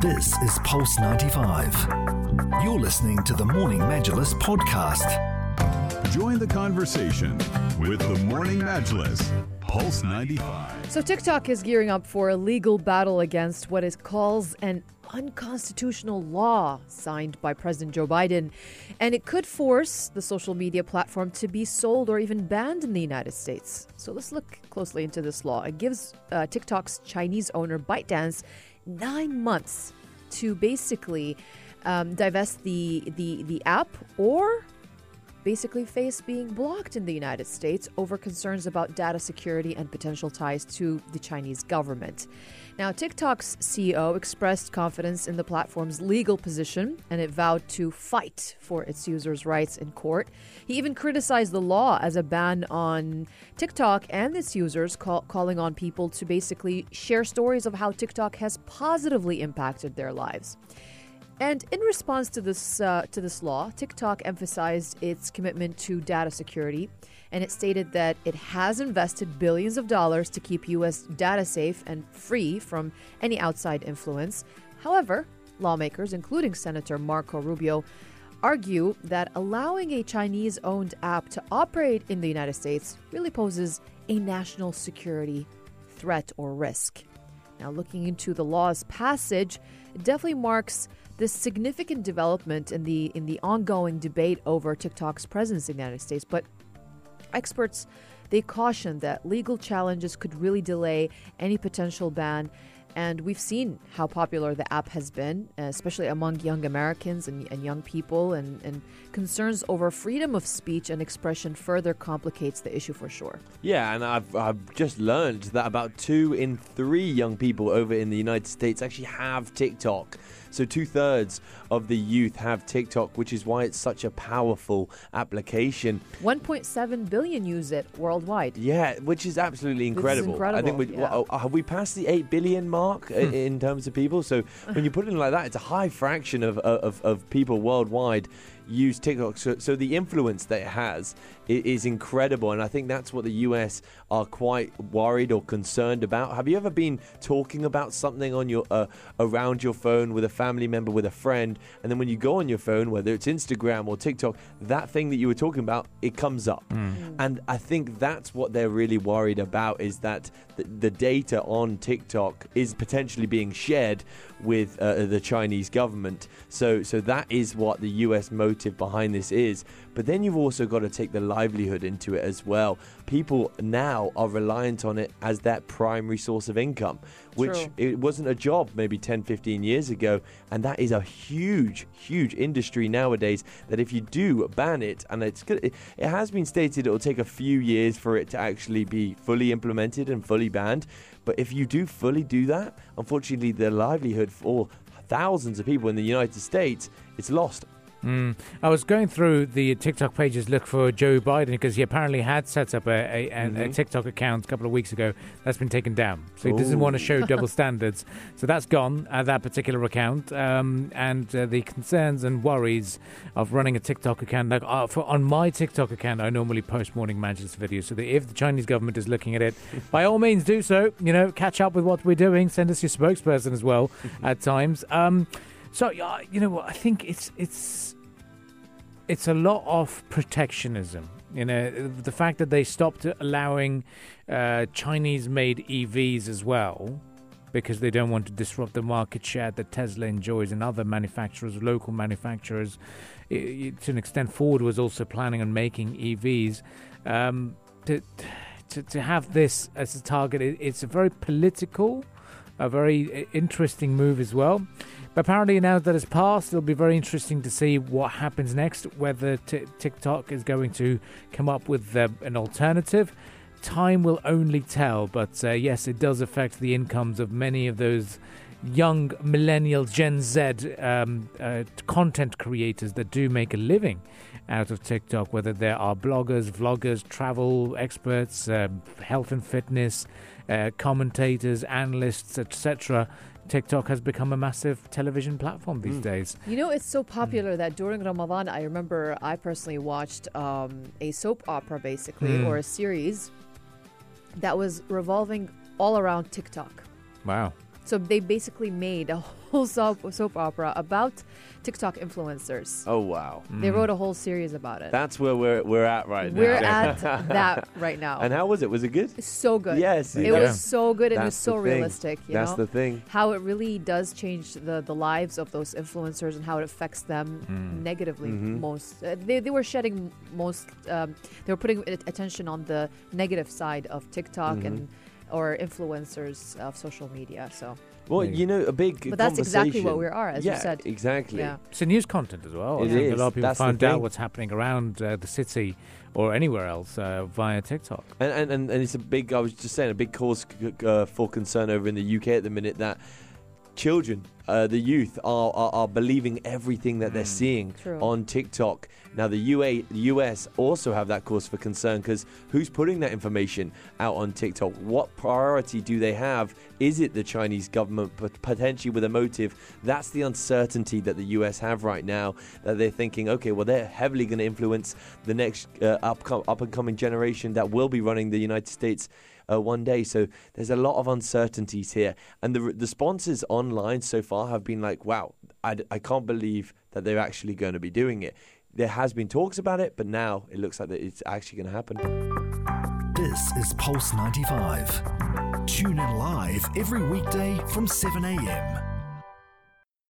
This is Pulse 95. You're listening to the Morning Majlis podcast. Join the conversation with the Morning Majlis, Pulse 95. So TikTok is gearing up for a legal battle against what it calls an unconstitutional law signed by President Joe Biden. And it could force the social media platform to be sold or even banned in the United States. So let's look closely into this law. It gives TikTok's Chinese owner ByteDance 9 months to basically divest the app or basically face being blocked in the United States over concerns about data security and potential ties to the Chinese government. Now, TikTok's CEO expressed confidence in the platform's legal position, and it vowed to fight for its users' rights in court. He even criticized the law as a ban on TikTok and its users, calling on people to basically share stories of how TikTok has positively impacted their lives. And in response to this law, TikTok emphasized its commitment to data security, and it stated that it has invested billions of dollars to keep U.S. data safe and free from any outside influence. However, lawmakers, including Senator Marco Rubio, argue that allowing a Chinese-owned app to operate in the United States really poses a national security threat or risk. Now, looking into the law's passage, it definitely marks this significant development in the ongoing debate over TikTok's presence in the United States. But experts, they caution that legal challenges could really delay any potential ban. And we've seen how popular the app has been, especially among young Americans and young people. And concerns over freedom of speech and expression further complicates the issue for sure. Yeah, and I've just learned that about 2 in 3 young people over in the United States actually have TikTok. So 2/3 of the youth have TikTok, which is why it's such a powerful application. 1.7 billion use it worldwide. Yeah, which is absolutely incredible. I think have we passed the 8 billion mark in terms of people? So when you put it in like that, it's a high fraction of people worldwide use TikTok. So the influence that it has is incredible, and I think that's what the US are quite worried or concerned about. Have you ever been talking about something on your around your phone with a family member, with a friend, and then when you go on your phone, whether it's Instagram or TikTok, that thing that you were talking about, it comes up. And I think that's what they're really worried about, is that the data on TikTok is potentially being shared with the Chinese government. So that is what the US motive behind this is. But then you've also got to take the livelihood into it as well. People now are reliant on it as their primary source of income, which True. It wasn't a job maybe 10, 15 years ago. And that is a huge, huge industry nowadays, that if you do ban it, and it has been stated it will take a few years for it to actually be fully implemented and fully banned. But if you do fully do that, unfortunately, the livelihood for thousands of people in the United States, it's lost. I was going through the TikTok pages, look for Joe Biden, because he apparently had set up a TikTok account a couple of weeks ago. That's been taken down. So he doesn't want to show double standards. So that's gone, that particular account. And the concerns and worries of running a TikTok account. Like on my TikTok account, I normally post Morning Majlis videos. So that if the Chinese government is looking at it, by all means do so. Catch up with what we're doing. Send us your spokesperson as well at times. So, I think it's a lot of protectionism. The fact that they stopped allowing Chinese-made EVs as well, because they don't want to disrupt the market share that Tesla enjoys and other manufacturers, local manufacturers. To an extent, Ford was also planning on making EVs. To have this as a target, it's a very political, a very interesting move as well. But apparently now that it's passed, it'll be very interesting to see what happens next, whether TikTok is going to come up with an alternative. Time will only tell, but yes, it does affect the incomes of many of those young millennial Gen Z content creators that do make a living out of TikTok, whether there are bloggers, vloggers, travel experts, health and fitness, commentators, analysts, etc. TikTok has become a massive television platform these days. It's so popular that during Ramadan, I remember I personally watched a soap opera, basically, or a series that was revolving all around TikTok. Wow. So they basically made a whole soap opera about TikTok influencers. Oh, wow. They wrote a whole series about it. That's where we're at right now. We're at that right now. And how was it? Was it good? It's so good. Yes. It was so good and it was so realistic. That's the thing. How it really does change the lives of those influencers and how it affects them negatively most. They were shedding most, they were putting attention on the negative side of TikTok or influencers of social media. So. Well, you know, a big But that's exactly what we are, as you said. Exactly. Yeah. It's a news content as well. It I think is. a lot of people That's find the out thing. what's happening around the city or anywhere else via TikTok. And it's a big, I was just saying, a big cause for concern over in the UK at the minute that children, the youth, are believing everything that they're seeing on TikTok. Now, the US also have that cause for concern because who's putting that information out on TikTok? What priority do they have? Is it the Chinese government, potentially with a motive? That's the uncertainty that the US have right now, that they're thinking, okay, well, they're heavily going to influence the next up-and-coming generation that will be running the United States one day. So there's a lot of uncertainties here. And the sponsors online so far have been like, wow, I can't believe that they're actually going to be doing it. There has been talks about it, but now it looks like that it's actually going to happen. This is Pulse 95. Tune in live every weekday from 7 a.m.